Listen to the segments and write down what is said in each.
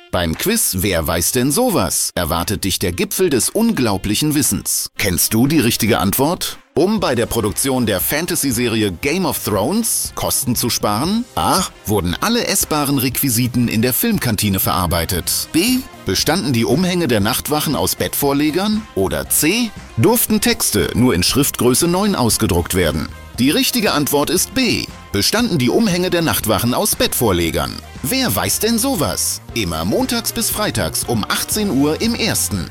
Beim Quiz Wer weiß denn sowas? Erwartet dich der Gipfel des unglaublichen Wissens. Kennst du die richtige Antwort? Um bei der Produktion der Fantasy-Serie Game of Thrones Kosten zu sparen? A. Wurden alle essbaren Requisiten in der Filmkantine verarbeitet? B. Bestanden die Umhänge der Nachtwachen aus Bettvorlegern? Oder C. Durften Texte nur in Schriftgröße 9 ausgedruckt werden? Die richtige Antwort ist B. Bestanden die Umhänge der Nachtwachen aus Bettvorlegern? Wer weiß denn sowas? Immer montags bis freitags um 18 Uhr im Ersten.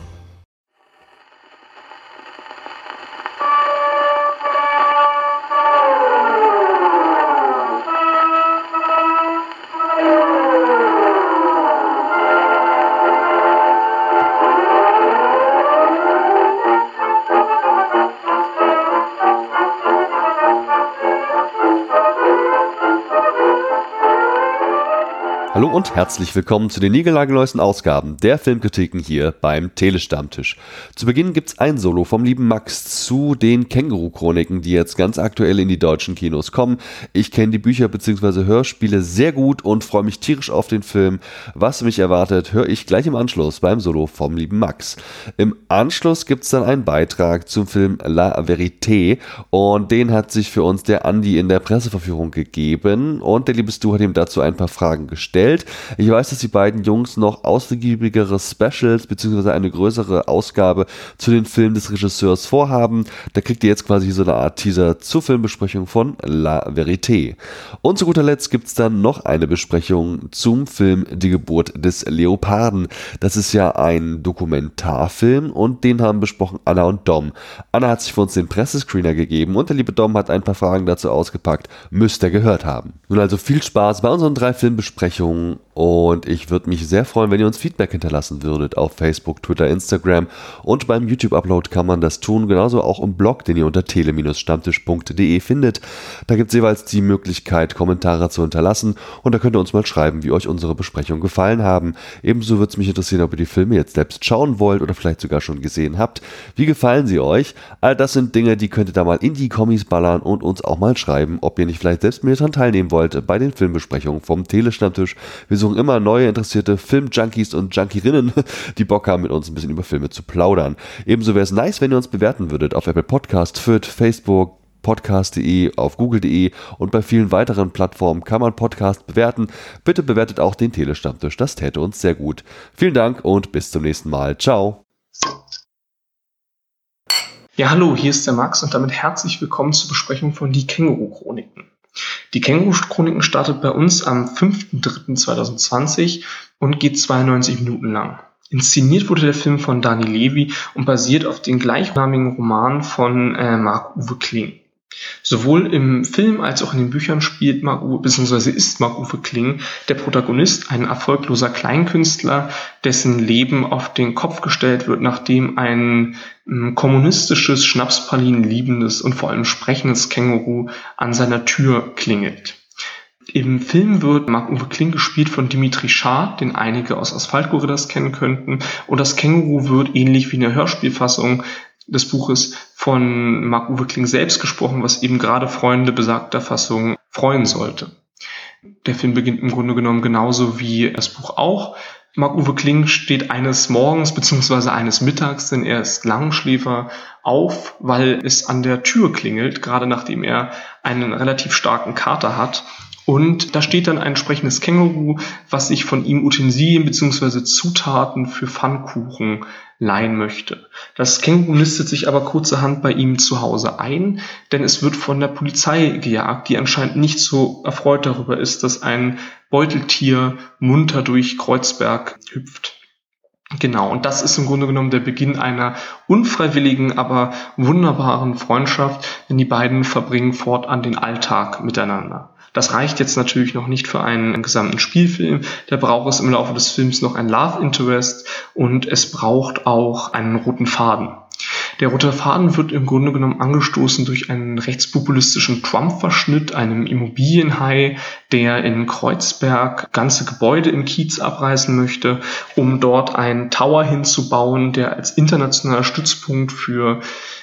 Hallo und herzlich willkommen zu den niegelnagelneuesten Ausgaben der Filmkritiken hier beim Telestammtisch. Zu Beginn gibt's ein Solo vom lieben Max zu den Känguru-Chroniken, die jetzt ganz aktuell in die deutschen Kinos kommen. Ich kenne die Bücher bzw. Hörspiele sehr gut und freue mich tierisch auf den Film. Was mich erwartet, höre ich gleich im Anschluss beim Solo vom lieben Max. Im Anschluss gibt's dann einen Beitrag zum Film La Vérité und den hat sich für uns der Andi in der Presseverführung gegeben und der liebe Stu hat ihm dazu ein paar Fragen gestellt. Ich weiß, dass die beiden Jungs noch ausgiebigere Specials bzw. eine größere Ausgabe zu den Filmen des Regisseurs vorhaben. Da kriegt ihr jetzt quasi so eine Art Teaser zur Filmbesprechung von La Vérité. Und zu guter Letzt gibt es dann noch eine Besprechung zum Film Die Geburt des Leoparden. Das ist ja ein Dokumentarfilm und den haben besprochen Anna und Dom. Anna hat sich für uns den Pressescreener gegeben und der liebe Dom hat ein paar Fragen dazu ausgepackt. Müsst ihr gehört haben. Nun also viel Spaß bei unseren 3 Filmbesprechungen. Und ich würde mich sehr freuen, wenn ihr uns Feedback hinterlassen würdet auf Facebook, Twitter, Instagram und beim YouTube-Upload kann man das tun, genauso auch im Blog, den ihr unter tele-stammtisch.de findet. Da gibt es jeweils die Möglichkeit, Kommentare zu hinterlassen und da könnt ihr uns mal schreiben, wie euch unsere Besprechungen gefallen haben. Ebenso würde es mich interessieren, ob ihr die Filme jetzt selbst schauen wollt oder vielleicht sogar schon gesehen habt. Wie gefallen sie euch? All das sind Dinge, die könnt ihr da mal in die Kommis ballern und uns auch mal schreiben, ob ihr nicht vielleicht selbst mit daran teilnehmen wollt bei den Filmbesprechungen vom Telestammtisch. Wir suchen immer neue interessierte Filmjunkies und Junkierinnen, die Bock haben, mit uns ein bisschen über Filme zu plaudern. Ebenso wäre es nice, wenn ihr uns bewerten würdet auf Apple Podcast, Fürth, Facebook, podcast.de, auf google.de und bei vielen weiteren Plattformen kann man Podcast bewerten. Bitte bewertet auch den Telestammtisch, das täte uns sehr gut. Vielen Dank und bis zum nächsten Mal. Ciao. Ja, hallo, hier ist der Max und damit herzlich willkommen zur Besprechung von Die Känguru-Chroniken. Die Känguru-Chroniken startet bei uns am 5.3.2020 und geht 92 Minuten lang. Inszeniert wurde der Film von Dani Levy und basiert auf den gleichnamigen Roman von Marc-Uwe Kling. Sowohl im Film als auch in den Büchern spielt ist Marc-Uwe Kling der Protagonist, ein erfolgloser Kleinkünstler, dessen Leben auf den Kopf gestellt wird, nachdem ein kommunistisches, Schnapspralinen liebendes und vor allem sprechendes Känguru an seiner Tür klingelt. Im Film wird Marc-Uwe Kling gespielt von Dimitri Schad, den einige aus Asphalt-Gorillas kennen könnten, und das Känguru wird ähnlich wie in der Hörspielfassung des Buches von Marc-Uwe Kling selbst gesprochen, was eben gerade Freunde besagter Fassung freuen sollte. Der Film beginnt im Grunde genommen genauso wie das Buch auch. Marc-Uwe Kling steht eines Morgens bzw. eines Mittags, denn er ist Langschläfer, auf, weil es an der Tür klingelt, gerade nachdem er einen relativ starken Kater hat. Und da steht dann ein entsprechendes Känguru, was sich von ihm Utensilien bzw. Zutaten für Pfannkuchen leihen möchte. Das Känguru nistet sich aber kurzerhand bei ihm zu Hause ein, denn es wird von der Polizei gejagt, die anscheinend nicht so erfreut darüber ist, dass ein Beuteltier munter durch Kreuzberg hüpft. Genau, und das ist im Grunde genommen der Beginn einer unfreiwilligen, aber wunderbaren Freundschaft, denn die beiden verbringen fortan den Alltag miteinander. Das reicht jetzt natürlich noch nicht für einen gesamten Spielfilm. Da braucht es im Laufe des Films noch ein Love Interest und es braucht auch einen roten Faden. Der rote Faden wird im Grunde genommen angestoßen durch einen rechtspopulistischen Trump-Verschnitt, einem Immobilienhai, der in Kreuzberg ganze Gebäude im Kiez abreißen möchte, um dort einen Tower hinzubauen, der als internationaler Stützpunkt für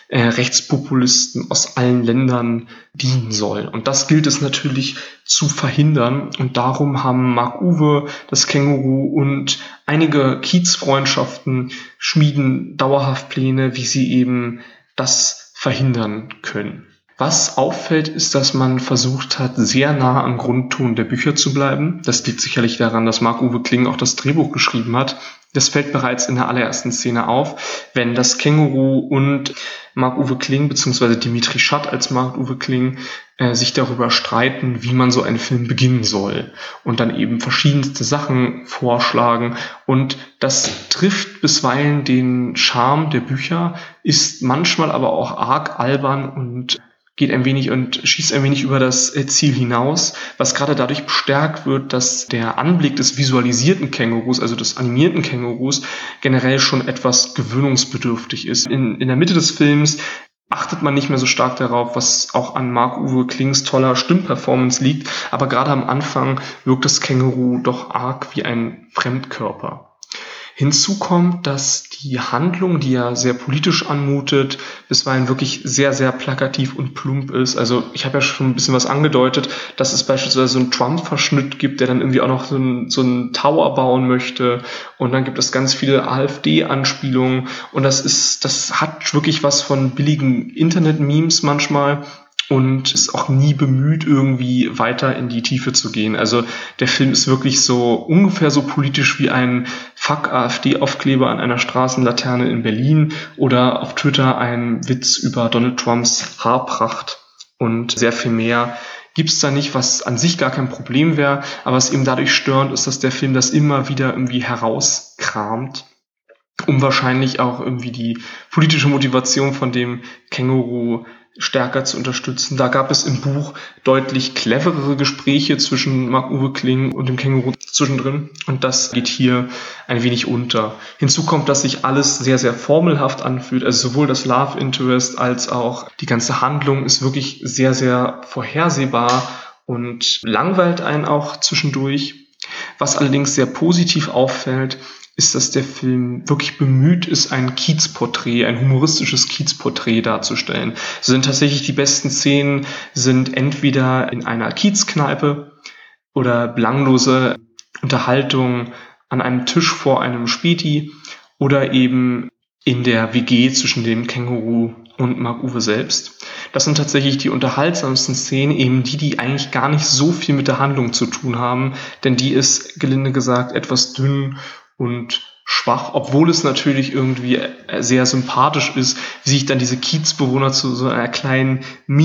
Rechtspopulisten aus allen Ländern dienen soll. Und das gilt es natürlich zu verhindern. Und darum haben Marc-Uwe, das Känguru und einige Kiezfreundschaften schmieden dauerhaft Pläne, wie sie eben das verhindern können. Was auffällt, ist, dass man versucht hat, sehr nah am Grundton der Bücher zu bleiben. Das liegt sicherlich daran, dass Marc-Uwe Kling auch das Drehbuch geschrieben hat. Das fällt bereits in der allerersten Szene auf, wenn das Känguru und Marc-Uwe Kling bzw. Dimitri Schatt als Marc-Uwe Kling sich darüber streiten, wie man so einen Film beginnen soll und dann eben verschiedenste Sachen vorschlagen. Und das trifft bisweilen den Charme der Bücher, ist manchmal aber auch arg albern und geht ein wenig und schießt ein wenig über das Ziel hinaus, was gerade dadurch bestärkt wird, dass der Anblick des visualisierten Kängurus, also des animierten Kängurus, generell schon etwas gewöhnungsbedürftig ist. In der Mitte des Films achtet man nicht mehr so stark darauf, was auch an Marc-Uwe Klings toller Stimmperformance liegt, aber gerade am Anfang wirkt das Känguru doch arg wie ein Fremdkörper. Hinzu kommt, dass die Handlung, die ja sehr politisch anmutet, bisweilen wirklich sehr, sehr plakativ und plump ist. Also ich habe ja schon ein bisschen was angedeutet, dass es beispielsweise so einen Trump-Verschnitt gibt, der dann irgendwie auch noch so einen Tower bauen möchte. Und dann gibt es ganz viele AfD-Anspielungen. Und das hat wirklich was von billigen Internet-Memes manchmal. Und ist auch nie bemüht, irgendwie weiter in die Tiefe zu gehen. Also der Film ist wirklich so ungefähr so politisch wie ein Fuck-AfD-Aufkleber an einer Straßenlaterne in Berlin oder auf Twitter ein Witz über Donald Trumps Haarpracht. Und sehr viel mehr gibt's da nicht, was an sich gar kein Problem wäre. Aber was eben dadurch störend ist, dass der Film das immer wieder irgendwie herauskramt, um wahrscheinlich auch irgendwie die politische Motivation von dem Känguru stärker zu unterstützen. Da gab es im Buch deutlich cleverere Gespräche zwischen Marc-Uwe Kling und dem Känguru zwischendrin und das geht hier ein wenig unter. Hinzu kommt, dass sich alles sehr, sehr formelhaft anfühlt, also sowohl das Love Interest als auch die ganze Handlung ist wirklich sehr, sehr vorhersehbar und langweilt einen auch zwischendurch. Was allerdings sehr positiv auffällt, ist, dass der Film wirklich bemüht ist, ein Kiezporträt, ein humoristisches Kiezporträt darzustellen. So sind tatsächlich die besten Szenen sind entweder in einer Kiezkneipe oder belanglose Unterhaltung an einem Tisch vor einem Späti oder eben in der WG zwischen dem Känguru und Marc-Uwe selbst. Das sind tatsächlich die unterhaltsamsten Szenen, eben die eigentlich gar nicht so viel mit der Handlung zu tun haben, denn die ist, gelinde gesagt, etwas dünn und schwach, obwohl es natürlich irgendwie sehr sympathisch ist, wie sich dann diese Kiezbewohner zu so einer kleinen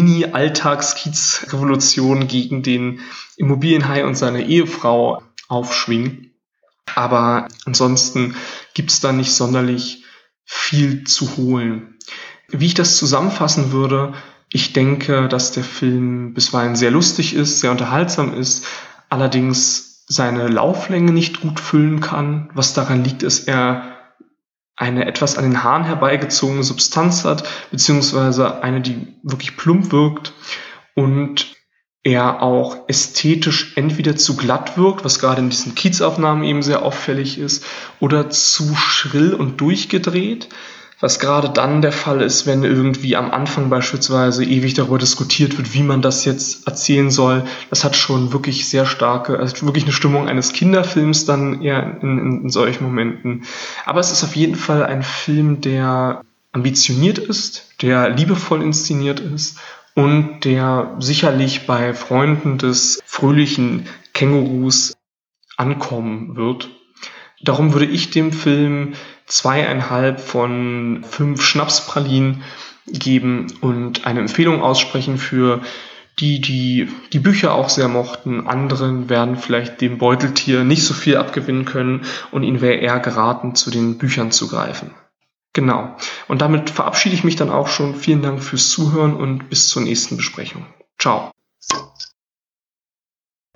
Mini-Alltags-Kiez-Revolution gegen den Immobilienhai und seine Ehefrau aufschwingen. Aber ansonsten gibt's da nicht sonderlich viel zu holen. Wie ich das zusammenfassen würde, ich denke, dass der Film bisweilen sehr lustig ist, sehr unterhaltsam ist, allerdings seine Lauflänge nicht gut füllen kann. Was daran liegt, ist, er eine etwas an den Haaren herbeigezogene Substanz hat, beziehungsweise eine, die wirklich plump wirkt und er auch ästhetisch entweder zu glatt wirkt, was gerade in diesen Kiezaufnahmen eben sehr auffällig ist, oder zu schrill und durchgedreht, was gerade dann der Fall ist, wenn irgendwie am Anfang beispielsweise ewig darüber diskutiert wird, wie man das jetzt erzählen soll. Das hat schon wirklich sehr starke, also wirklich eine Stimmung eines Kinderfilms dann eher in solchen Momenten. Aber es ist auf jeden Fall ein Film, der ambitioniert ist, der liebevoll inszeniert ist und der sicherlich bei Freunden des fröhlichen Kängurus ankommen wird. Darum würde ich dem Film 2,5 von 5 Schnapspralinen geben und eine Empfehlung aussprechen für die Bücher auch sehr mochten. Anderen werden vielleicht dem Beuteltier nicht so viel abgewinnen können und ihnen wäre eher geraten, zu den Büchern zu greifen. Genau. Und damit verabschiede ich mich dann auch schon. Vielen Dank fürs Zuhören und bis zur nächsten Besprechung. Ciao.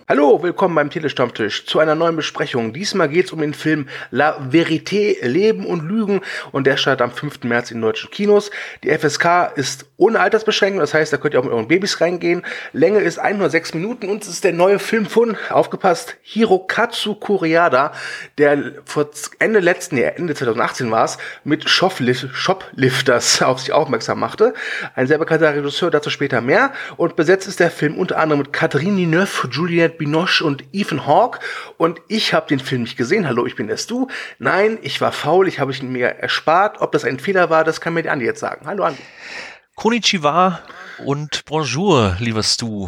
Hallo, willkommen beim Telestammtisch zu einer neuen Besprechung. Diesmal geht es um den Film La Vérité, Leben und Lügen, und der startet am 5. März in deutschen Kinos. Die FSK ist ohne Altersbeschränkung, das heißt, da könnt ihr auch mit euren Babys reingehen. Länge ist 106 Minuten und es ist der neue Film von, aufgepasst, Hirokazu Koreeda, der vor Ende 2018 war es, mit Shoplifters auf sich aufmerksam machte. Ein sehr bekannter Regisseur, dazu später mehr. Und besetzt ist der Film unter anderem mit Catherine Deneuve, Juliette Binoche und Ethan Hawke. Und ich habe den Film nicht gesehen. Hallo, ich bin der Stu. Nein, ich war faul, ich habe ihn mir erspart. Ob das ein Fehler war, das kann mir die Andi jetzt sagen. Hallo, Andi. Konnichiwa und Bonjour, lieber Stu.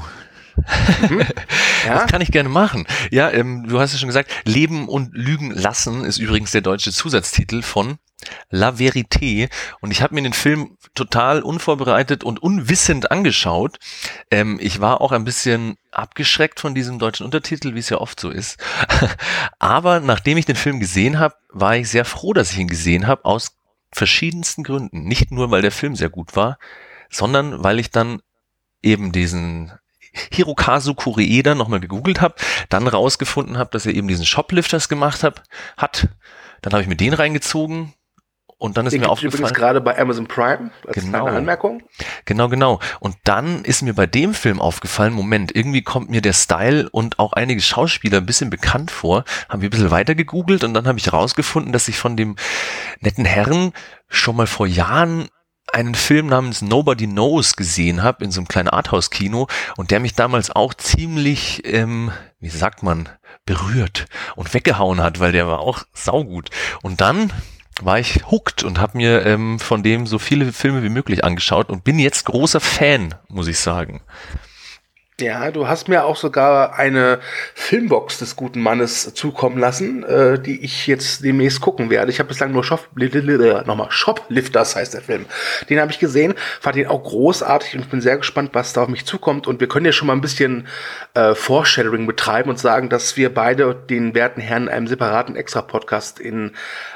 Ja? Das kann ich gerne machen. Ja, du hast ja schon gesagt, Leben und Lügen lassen ist übrigens der deutsche Zusatztitel von La Vérité, und ich habe mir den Film total unvorbereitet und unwissend angeschaut. Ich war auch ein bisschen abgeschreckt von diesem deutschen Untertitel, wie es ja oft so ist. Aber nachdem ich den Film gesehen habe, war ich sehr froh, dass ich ihn gesehen habe, aus verschiedensten Gründen. Nicht nur, weil der Film sehr gut war, sondern weil ich dann eben diesen Hirokazu Koreeda nochmal gegoogelt habe, dann rausgefunden habe, dass er eben diesen Shoplifters gemacht hat. Dann habe ich mir den reingezogen. Und dann ist mir aufgefallen, übrigens gerade bei Amazon Prime, als kleine Anmerkung. Genau. Und dann ist mir bei dem Film aufgefallen, Moment, irgendwie kommt mir der Style und auch einige Schauspieler ein bisschen bekannt vor. Haben wir ein bisschen weiter gegoogelt und dann habe ich rausgefunden, dass ich von dem netten Herrn schon mal vor Jahren einen Film namens Nobody Knows gesehen habe in so einem kleinen Arthouse-Kino, und der mich damals auch ziemlich, wie sagt man, berührt und weggehauen hat, weil der war auch saugut. Und dann war ich hooked und habe mir von dem so viele Filme wie möglich angeschaut und bin jetzt großer Fan, muss ich sagen. Ja, du hast mir auch sogar eine Filmbox des guten Mannes zukommen lassen, die ich jetzt demnächst gucken werde. Ich habe bislang nur Shoplifters heißt der Film. Den habe ich gesehen, fand ihn auch großartig und bin sehr gespannt, was da auf mich zukommt. Und wir können ja schon mal ein bisschen Foreshadowing betreiben und sagen, dass wir beide den werten Herrn in einem separaten Extra-Podcast in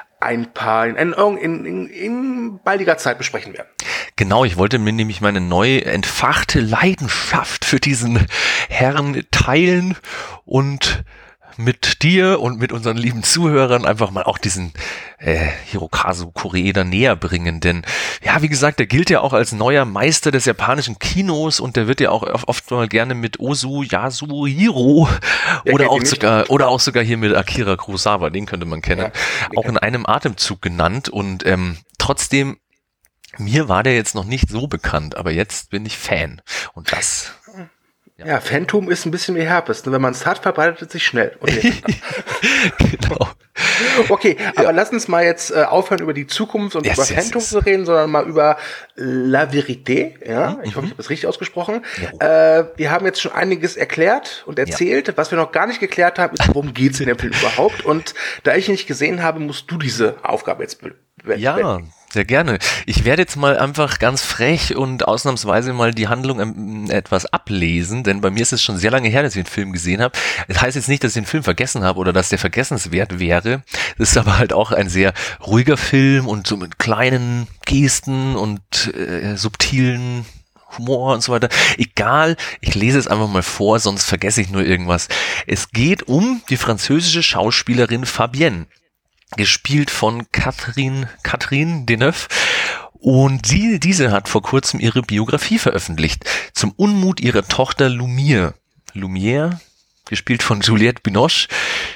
baldiger Zeit besprechen werden. Genau, ich wollte mir nämlich meine neu entfachte Leidenschaft für diesen Herrn teilen und mit dir und mit unseren lieben Zuhörern einfach mal auch diesen Hirokazu Koreeda näher bringen, denn ja, wie gesagt, der gilt ja auch als neuer Meister des japanischen Kinos und der wird ja auch oft mal gerne mit Ozu Yasuhiro oder auch sogar hier mit Akira Kurosawa, den könnte man kennen, auch in einem Atemzug genannt, und trotzdem, mir war der jetzt noch nicht so bekannt, aber jetzt bin ich Fan, und das... Ja, Phantom ist ein bisschen wie Herpes. Wenn man es hat, verbreitet es sich schnell. Genau. Okay, aber lass uns mal jetzt aufhören, über die Zukunft und über Phantom zu reden, sondern mal über La Vérité. Ja, ich hoffe, ich habe das richtig ausgesprochen. Ja. Wir haben jetzt schon einiges erklärt und erzählt. Was wir noch gar nicht geklärt haben, ist, worum geht's in dem Film überhaupt. Und da ich ihn nicht gesehen habe, musst du diese Aufgabe jetzt bewältigen. Sehr gerne. Ich werde jetzt mal einfach ganz frech und ausnahmsweise mal die Handlung etwas ablesen, denn bei mir ist es schon sehr lange her, dass ich den Film gesehen habe. Das heißt jetzt nicht, dass ich den Film vergessen habe oder dass der vergessenswert wäre. Das ist aber halt auch ein sehr ruhiger Film und so mit kleinen Gesten und subtilen Humor und so weiter. Egal, ich lese es einfach mal vor, sonst vergesse ich nur irgendwas. Es geht um die französische Schauspielerin Fabienne, gespielt von Catherine Deneuve, und diese hat vor kurzem ihre Biografie veröffentlicht, zum Unmut ihrer Tochter Lumière, gespielt von Juliette Binoche.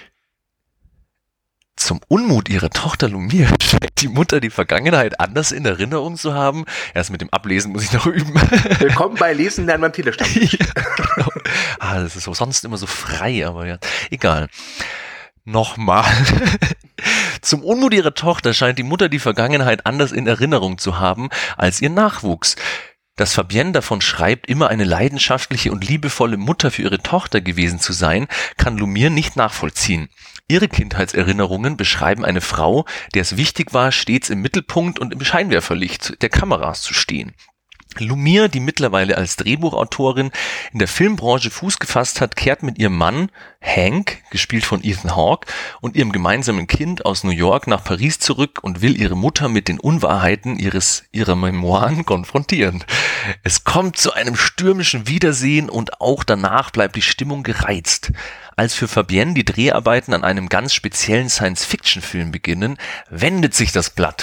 Zum Unmut ihrer Tochter Lumière scheint die Mutter die Vergangenheit anders in Erinnerung zu haben. Erst mit dem Ablesen muss ich noch üben. Willkommen bei Lesen lernen beim Telestammtisch. Ja, genau. Das ist so, sonst immer so frei, aber ja, egal. Nochmal. Zum Unmut ihrer Tochter scheint die Mutter die Vergangenheit anders in Erinnerung zu haben als ihr Nachwuchs. Dass Fabienne davon schreibt, immer eine leidenschaftliche und liebevolle Mutter für ihre Tochter gewesen zu sein, kann Lumière nicht nachvollziehen. Ihre Kindheitserinnerungen beschreiben eine Frau, der es wichtig war, stets im Mittelpunkt und im Scheinwerferlicht der Kameras zu stehen. Lumiere, die mittlerweile als Drehbuchautorin in der Filmbranche Fuß gefasst hat, kehrt mit ihrem Mann Hank, gespielt von Ethan Hawke, und ihrem gemeinsamen Kind aus New York nach Paris zurück und will ihre Mutter mit den Unwahrheiten ihrer Memoiren konfrontieren. Es kommt zu einem stürmischen Wiedersehen und auch danach bleibt die Stimmung gereizt. Als für Fabienne die Dreharbeiten an einem ganz speziellen Science-Fiction-Film beginnen, wendet sich das Blatt.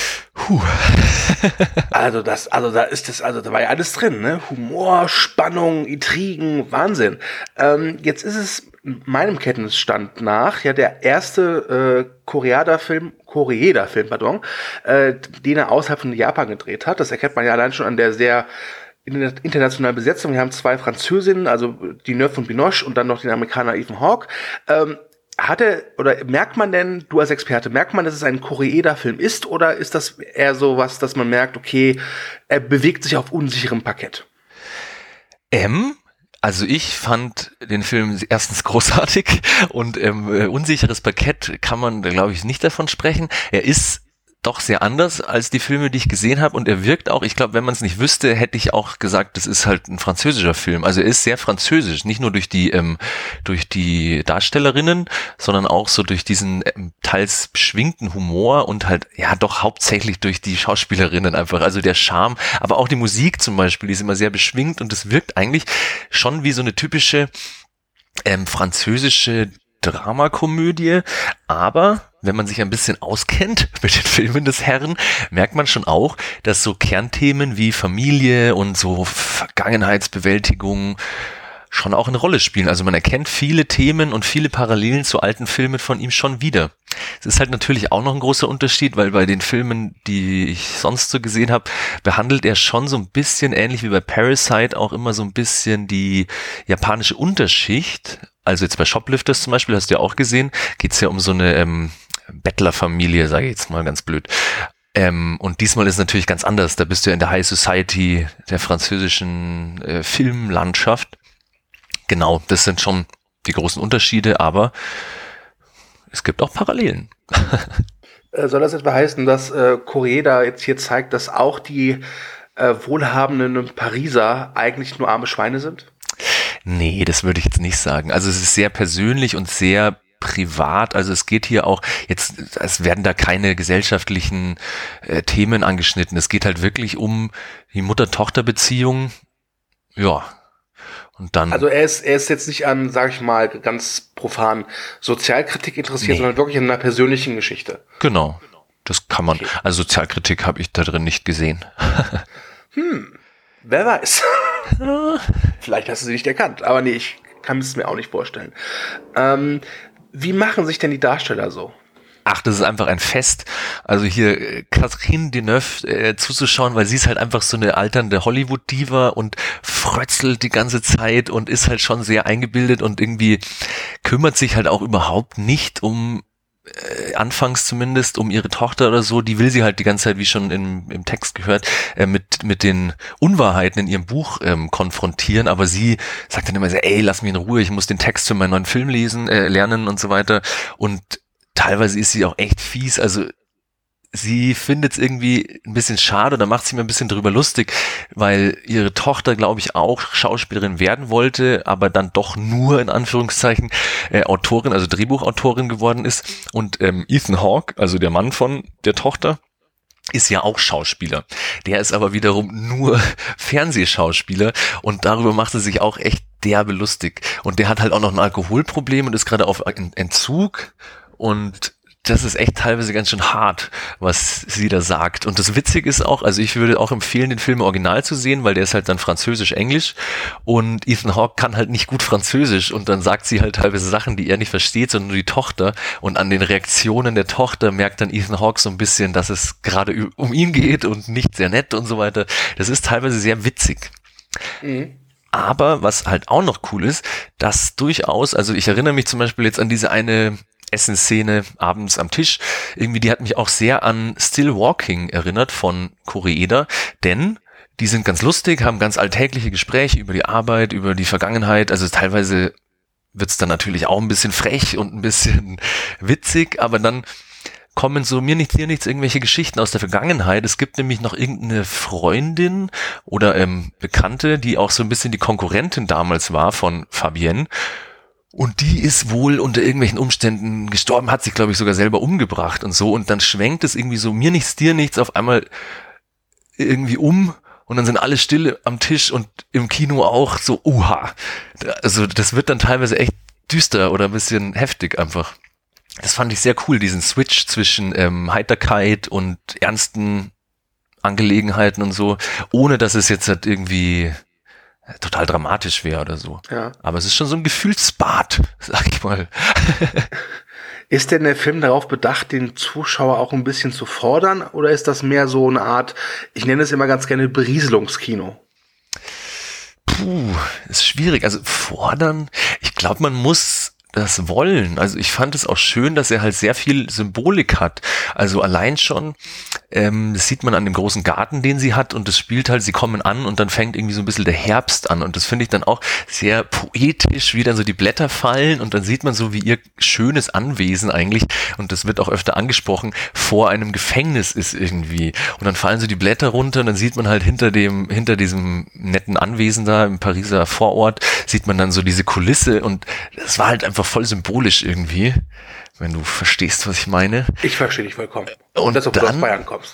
Da war ja alles drin, ne? Humor, Spannung, Intrigen, Wahnsinn. Jetzt ist es meinem Kenntnisstand nach ja der erste Koreeda-Film, den er außerhalb von Japan gedreht hat. Das erkennt man ja allein schon an der sehr internationalen Besetzung. Wir haben 2 Französinnen, also die Neuve von Binoche und dann noch den Amerikaner Ethan Hawke. Merkt man denn, du als Experte, dass es ein Koreeda-Film ist, oder ist das eher so was, dass man merkt, okay, er bewegt sich auf unsicherem Parkett? Also ich fand den Film erstens großartig und unsicheres Parkett kann man, glaube ich, nicht davon sprechen. Er ist doch sehr anders als die Filme, die ich gesehen habe, und er wirkt auch, ich glaube, wenn man es nicht wüsste, hätte ich auch gesagt, das ist halt ein französischer Film. Also er ist sehr französisch, nicht nur durch die Darstellerinnen, sondern auch so durch diesen teils beschwingten Humor und halt, ja, doch hauptsächlich durch die Schauspielerinnen einfach, also der Charme, aber auch die Musik zum Beispiel, die ist immer sehr beschwingt und es wirkt eigentlich schon wie so eine typische französische Dramakomödie, aber wenn man sich ein bisschen auskennt mit den Filmen des Herrn, merkt man schon auch, dass so Kernthemen wie Familie und so Vergangenheitsbewältigung schon auch eine Rolle spielen. Also man erkennt viele Themen und viele Parallelen zu alten Filmen von ihm schon wieder. Es ist halt natürlich auch noch ein großer Unterschied, weil bei den Filmen, die ich sonst so gesehen habe, behandelt er schon so ein bisschen ähnlich wie bei Parasite auch immer so ein bisschen die japanische Unterschicht. Also jetzt bei Shoplifters zum Beispiel, hast du ja auch gesehen, geht's ja um so eine Bettlerfamilie, sage ich jetzt mal ganz blöd. Und diesmal ist es natürlich ganz anders. Da bist du ja in der High Society der französischen Filmlandschaft. Genau, das sind schon die großen Unterschiede, aber es gibt auch Parallelen. Soll das etwa heißen, dass Koreeda jetzt hier zeigt, dass auch die wohlhabenden Pariser eigentlich nur arme Schweine sind? Nee, das würde ich jetzt nicht sagen. Also es ist sehr persönlich und sehr privat, also es geht hier auch, es werden da keine gesellschaftlichen Themen angeschnitten, es geht halt wirklich um die Mutter-Tochter-Beziehung, ja, und dann... Also er ist jetzt nicht an, sag ich mal, ganz profan Sozialkritik interessiert, sondern wirklich an einer persönlichen Geschichte. Genau, das kann man, also Sozialkritik habe ich da drin nicht gesehen. Wer weiß. Vielleicht hast du sie nicht erkannt, aber nee, ich kann es mir auch nicht vorstellen. Wie machen sich denn die Darsteller so? Ach, das ist einfach ein Fest. Also hier Catherine Deneuve zuzuschauen, weil sie ist halt einfach so eine alternde Hollywood-Diva und frötzelt die ganze Zeit und ist halt schon sehr eingebildet und irgendwie kümmert sich halt auch überhaupt nicht um, anfangs zumindest, um ihre Tochter oder so. Die will sie halt die ganze Zeit, wie schon im Text gehört, mit den Unwahrheiten in ihrem Buch konfrontieren, aber sie sagt dann immer so, ey, lass mich in Ruhe, ich muss den Text für meinen neuen Film lernen und so weiter. Und teilweise ist sie auch echt fies, also sie findet es irgendwie ein bisschen schade, da macht sie mir ein bisschen drüber lustig, weil ihre Tochter, glaube ich, auch Schauspielerin werden wollte, aber dann doch nur in Anführungszeichen Autorin, also Drehbuchautorin geworden ist. Und Ethan Hawke, also der Mann von der Tochter, ist ja auch Schauspieler. Der ist aber wiederum nur Fernsehschauspieler und darüber macht er sich auch echt derbe lustig. Und der hat halt auch noch ein Alkoholproblem und ist gerade auf Entzug und das ist echt teilweise ganz schön hart, was sie da sagt. Und das Witzige ist auch, also ich würde auch empfehlen, den Film im Original zu sehen, weil der ist halt dann Französisch-Englisch und Ethan Hawke kann halt nicht gut Französisch und dann sagt sie halt teilweise Sachen, die er nicht versteht, sondern nur die Tochter. Und an den Reaktionen der Tochter merkt dann Ethan Hawke so ein bisschen, dass es gerade um ihn geht und nicht sehr nett und so weiter. Das ist teilweise sehr witzig. Mhm. Aber was halt auch noch cool ist, dass durchaus, also ich erinnere mich zum Beispiel jetzt an diese eine Essensszene abends am Tisch, irgendwie die hat mich auch sehr an Still Walking erinnert von Koreeda, denn die sind ganz lustig, haben ganz alltägliche Gespräche über die Arbeit, über die Vergangenheit, also teilweise wird's dann natürlich auch ein bisschen frech und ein bisschen witzig, aber dann kommen so mir nichts, dir nichts, irgendwelche Geschichten aus der Vergangenheit. Es gibt nämlich noch irgendeine Freundin oder Bekannte, die auch so ein bisschen die Konkurrentin damals war von Fabienne. Und die ist wohl unter irgendwelchen Umständen gestorben, hat sich, glaube ich, sogar selber umgebracht und so. Und dann schwenkt es irgendwie so mir nichts, dir nichts auf einmal irgendwie um. Und dann sind alle still am Tisch und im Kino auch so, Also das wird dann teilweise echt düster oder ein bisschen heftig einfach. Das fand ich sehr cool, diesen Switch zwischen Heiterkeit und ernsten Angelegenheiten und so, ohne dass es jetzt halt irgendwie total dramatisch wäre oder so. Ja. Aber es ist schon so ein Gefühlsbad, sag ich mal. Ist denn der Film darauf bedacht, den Zuschauer auch ein bisschen zu fordern? Oder ist das mehr so eine Art, ich nenne es immer ganz gerne Berieselungskino? Ist schwierig. Also fordern, ich glaube, man muss das wollen. Also ich fand es auch schön, dass er halt sehr viel Symbolik hat. Also allein schon, das sieht man an dem großen Garten, den sie hat, und das spielt halt, sie kommen an und dann fängt irgendwie so ein bisschen der Herbst an, und das finde ich dann auch sehr poetisch, wie dann so die Blätter fallen und dann sieht man so, wie ihr schönes Anwesen eigentlich, und das wird auch öfter angesprochen, vor einem Gefängnis ist irgendwie, und dann fallen so die Blätter runter und dann sieht man halt hinter diesem netten Anwesen da im Pariser Vorort, sieht man dann so diese Kulisse, und das war halt einfach voll symbolisch irgendwie, wenn du verstehst, was ich meine. Ich verstehe dich vollkommen. Und dass du aus Bayern kommst.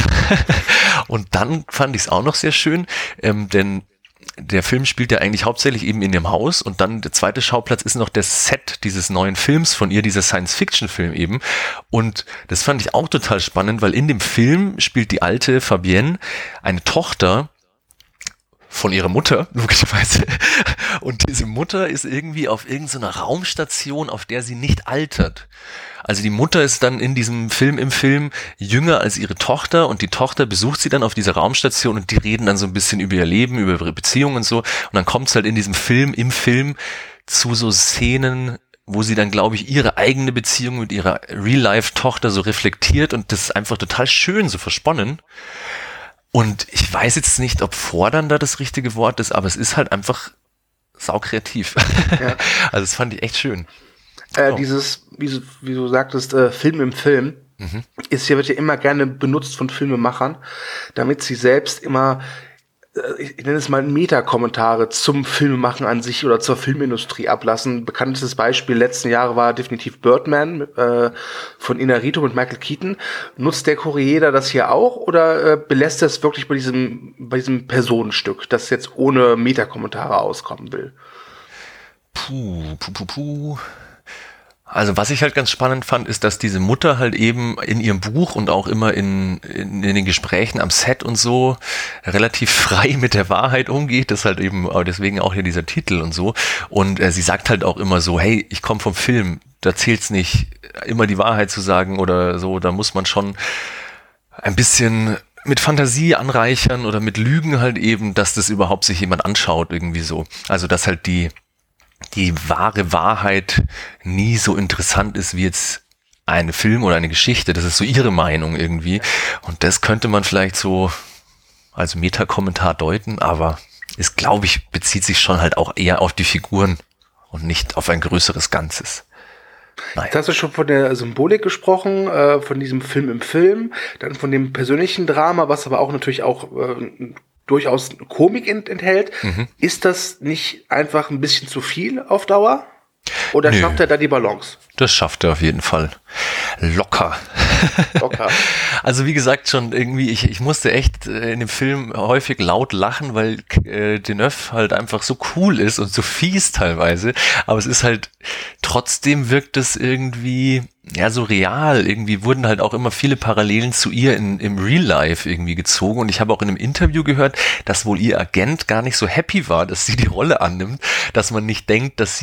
Und dann fand ich es auch noch sehr schön, denn der Film spielt ja eigentlich hauptsächlich eben in dem Haus, und dann der zweite Schauplatz ist noch das Set dieses neuen Films von ihr, dieser Science-Fiction-Film eben. Und das fand ich auch total spannend, weil in dem Film spielt die alte Fabienne eine Tochter von ihrer Mutter, logischerweise. Und diese Mutter ist irgendwie auf irgendeiner Raumstation, auf der sie nicht altert. Also die Mutter ist dann in diesem Film, im Film jünger als ihre Tochter, und die Tochter besucht sie dann auf dieser Raumstation und die reden dann so ein bisschen über ihr Leben, über ihre Beziehungen und so. Und dann kommt es halt in diesem Film, im Film zu so Szenen, wo sie dann, glaube ich, ihre eigene Beziehung mit ihrer Real-Life-Tochter so reflektiert, und das ist einfach total schön, so versponnen. Und ich weiß jetzt nicht, ob fordern da das richtige Wort ist, aber es ist halt einfach saukreativ. Ja. Also das fand ich echt schön. Dieses, wie du sagtest, Film im Film, wird ja immer gerne benutzt von Filmemachern, damit sie selbst immer, ich nenne es mal Meta-Kommentare zum Filmemachen an sich oder zur Filmindustrie ablassen. Bekanntestes Beispiel letzten Jahre war definitiv Birdman von Inarritu mit Michael Keaton. Nutzt der Koreaner das hier auch, oder belässt er es wirklich bei diesem Personenstück, das jetzt ohne Meta-Kommentare auskommen will? Also was ich halt ganz spannend fand, ist, dass diese Mutter halt eben in ihrem Buch und auch immer in den Gesprächen am Set und so relativ frei mit der Wahrheit umgeht. Das ist halt eben deswegen auch hier dieser Titel und so. Und sie sagt halt auch immer so, hey, ich komme vom Film, da zählt's nicht, immer die Wahrheit zu sagen oder so. Da muss man schon ein bisschen mit Fantasie anreichern oder mit Lügen halt eben, dass das überhaupt sich jemand anschaut irgendwie so. Also dass halt die wahre Wahrheit nie so interessant ist wie jetzt ein Film oder eine Geschichte. Das ist so ihre Meinung irgendwie. Und das könnte man vielleicht so als Meta-Kommentar deuten, aber es, glaube ich, bezieht sich schon halt auch eher auf die Figuren und nicht auf ein größeres Ganzes. Nein. Jetzt hast du schon von der Symbolik gesprochen, von diesem Film im Film, dann von dem persönlichen Drama, was aber auch natürlich auch durchaus Komik enthält. Ist das nicht einfach ein bisschen zu viel auf Dauer? Oder schafft er da die Balance? Das schafft er auf jeden Fall. Locker. Also wie gesagt schon irgendwie, ich musste echt in dem Film häufig laut lachen, weil Deneuve halt einfach so cool ist und so fies teilweise. Aber es ist halt, trotzdem wirkt es irgendwie ja so real. Irgendwie wurden halt auch immer viele Parallelen zu ihr im Real Life irgendwie gezogen. Und ich habe auch in einem Interview gehört, dass wohl ihr Agent gar nicht so happy war, dass sie die Rolle annimmt, dass man nicht denkt, dass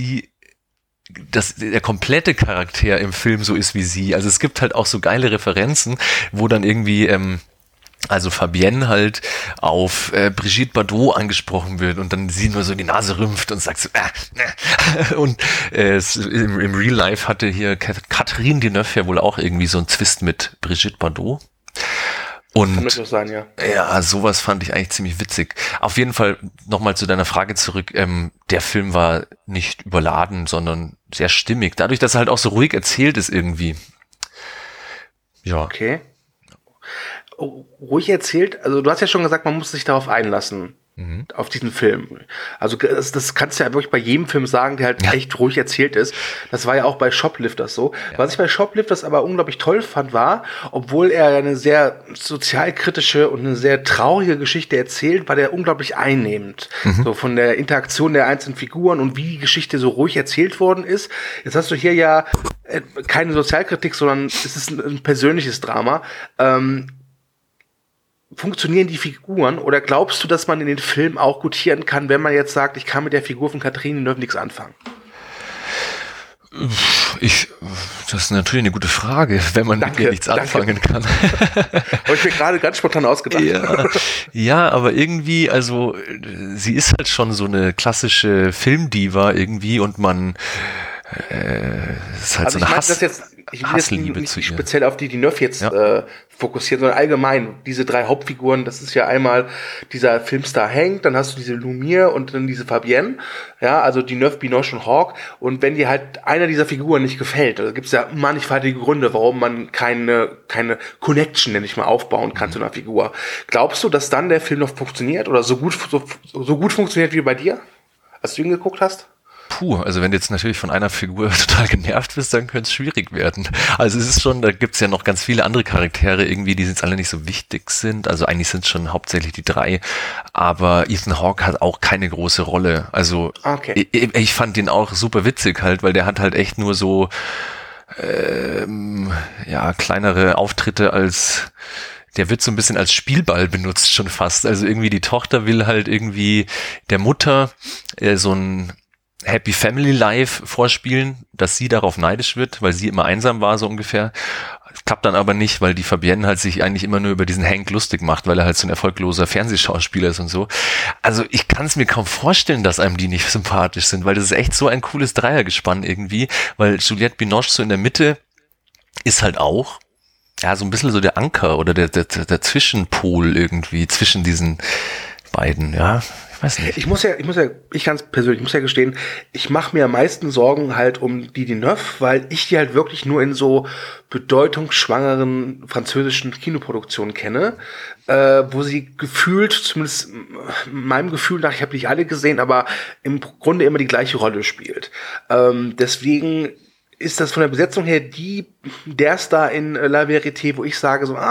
der komplette Charakter im Film so ist wie sie. Also es gibt halt auch so geile Referenzen, wo dann irgendwie also Fabienne halt auf Brigitte Bardot angesprochen wird und dann sie nur so die Nase rümpft und sagt so und im Real Life hatte hier Catherine Deneuve ja wohl auch irgendwie so einen Twist mit Brigitte Bardot. Und kann das sein, ja. Ja, sowas fand ich eigentlich ziemlich witzig. Auf jeden Fall nochmal zu deiner Frage zurück. Der Film war nicht überladen, sondern sehr stimmig. Dadurch, dass er halt auch so ruhig erzählt ist irgendwie. Ja. Okay. Ruhig erzählt, also du hast ja schon gesagt, man muss sich darauf einlassen, auf diesen Film. Also das kannst du ja wirklich bei jedem Film sagen, der halt echt ruhig erzählt ist. Das war ja auch bei Shoplifters so. Ja. Was ich bei Shoplifters aber unglaublich toll fand, war, obwohl er eine sehr sozialkritische und eine sehr traurige Geschichte erzählt, war der unglaublich einnehmend. So von der Interaktion der einzelnen Figuren und wie die Geschichte so ruhig erzählt worden ist. Jetzt hast du hier ja keine Sozialkritik, sondern es ist ein persönliches Drama. Funktionieren die Figuren oder glaubst du, dass man in den Film auch gutieren kann, wenn man jetzt sagt, ich kann mit der Figur von Catherine Deneuve nichts anfangen? Das ist natürlich eine gute Frage, wenn man mit ihr nichts anfangen kann. Habe ich mir gerade ganz spontan ausgedacht. Ja, aber irgendwie, also sie ist halt schon so eine klassische Filmdiva irgendwie und man ist halt also so eine ich will jetzt nicht speziell auf die Deneuve jetzt fokussieren, sondern allgemein diese drei Hauptfiguren. Das ist ja einmal dieser Filmstar Hank, dann hast du diese Lumiere und dann diese Fabienne, ja, also Deneuve, Binoche und Hawke. Und wenn dir halt einer dieser Figuren nicht gefällt, da gibt es ja mannigfaltige Gründe, warum man keine Connection, nenne ich mal, aufbauen kann zu einer Figur. Glaubst du, dass dann der Film noch funktioniert oder so gut funktioniert wie bei dir, als du ihn geguckt hast? Also wenn du jetzt natürlich von einer Figur total genervt bist, dann könnte es schwierig werden. Also es ist schon, da gibt's ja noch ganz viele andere Charaktere irgendwie, die jetzt alle nicht so wichtig sind. Also eigentlich sind es schon hauptsächlich die drei. Aber Ethan Hawke hat auch keine große Rolle. Also ich fand ihn auch super witzig halt, weil der hat halt echt nur so kleinere Auftritte als... Der wird so ein bisschen als Spielball benutzt schon fast. Also irgendwie die Tochter will halt irgendwie der Mutter so ein Happy Family Life vorspielen, dass sie darauf neidisch wird, weil sie immer einsam war, so ungefähr. Das klappt dann aber nicht, weil die Fabienne halt sich eigentlich immer nur über diesen Hank lustig macht, weil er halt so ein erfolgloser Fernsehschauspieler ist und so. Also ich kann es mir kaum vorstellen, dass einem die nicht sympathisch sind, weil das ist echt so ein cooles Dreiergespann irgendwie, weil Juliette Binoche so in der Mitte ist halt auch so ein bisschen so der Anker oder der Zwischenpol irgendwie zwischen diesen beiden, ja. Ich muss ganz persönlich gestehen, ich mache mir am meisten Sorgen halt um die Deneuve, weil ich die halt wirklich nur in so bedeutungsschwangeren französischen Kinoproduktionen kenne, wo sie gefühlt, zumindest meinem Gefühl nach, ich habe nicht alle gesehen, aber im Grunde immer die gleiche Rolle spielt. Deswegen ist das von der Besetzung her der Star in La Vérité, wo ich sage so,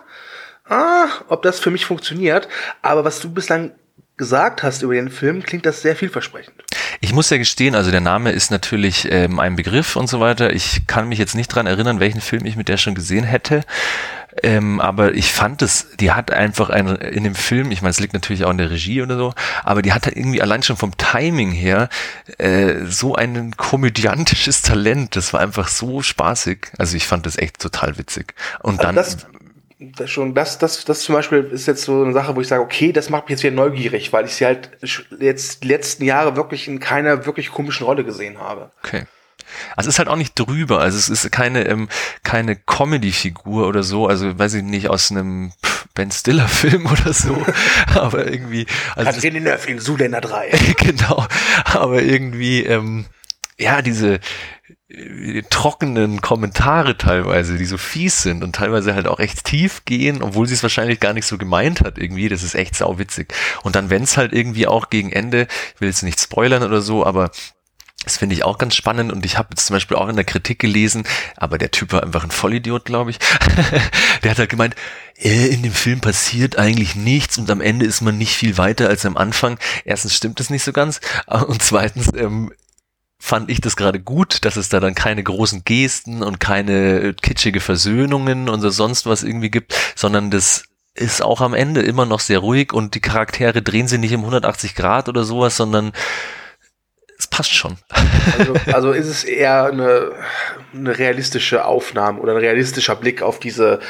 ob das für mich funktioniert, aber was du bislang gesagt hast über den Film, klingt das sehr vielversprechend. Ich muss ja gestehen, also der Name ist natürlich ein Begriff und so weiter. Ich kann mich jetzt nicht dran erinnern, welchen Film ich mit der schon gesehen hätte. Aber ich fand die hat einfach in dem Film, ich meine, es liegt natürlich auch in der Regie oder so, aber die hat halt irgendwie allein schon vom Timing her so ein komödiantisches Talent. Das war einfach so spaßig. Also ich fand das echt total witzig. Und dann... Das zum Beispiel ist jetzt so eine Sache, wo ich sage, okay, das macht mich jetzt wieder neugierig, weil ich sie halt jetzt die letzten Jahre wirklich in keiner wirklich komischen Rolle gesehen habe. Okay. Also es ist halt auch nicht drüber, also es ist keine Comedy-Figur oder so, also weiß ich nicht, aus einem Ben Stiller-Film oder so, aber irgendwie... Also Catherine Deneuve in Zoolander 3. Genau, aber irgendwie, diese trockenen Kommentare teilweise, die so fies sind und teilweise halt auch echt tief gehen, obwohl sie es wahrscheinlich gar nicht so gemeint hat irgendwie, das ist echt sauwitzig. Und dann, wenn es halt irgendwie auch gegen Ende, ich will jetzt nicht spoilern oder so, aber das finde ich auch ganz spannend und ich habe jetzt zum Beispiel auch in der Kritik gelesen, aber der Typ war einfach ein Vollidiot, glaube ich. Der hat halt gemeint, in dem Film passiert eigentlich nichts und am Ende ist man nicht viel weiter als am Anfang. Erstens stimmt das nicht so ganz und zweitens fand ich das gerade gut, dass es da dann keine großen Gesten und keine kitschige Versöhnungen und so sonst was irgendwie gibt, sondern das ist auch am Ende immer noch sehr ruhig und die Charaktere drehen sich nicht um 180 Grad oder sowas, sondern es passt schon. Also ist es eher eine realistische Aufnahme oder ein realistischer Blick auf dieses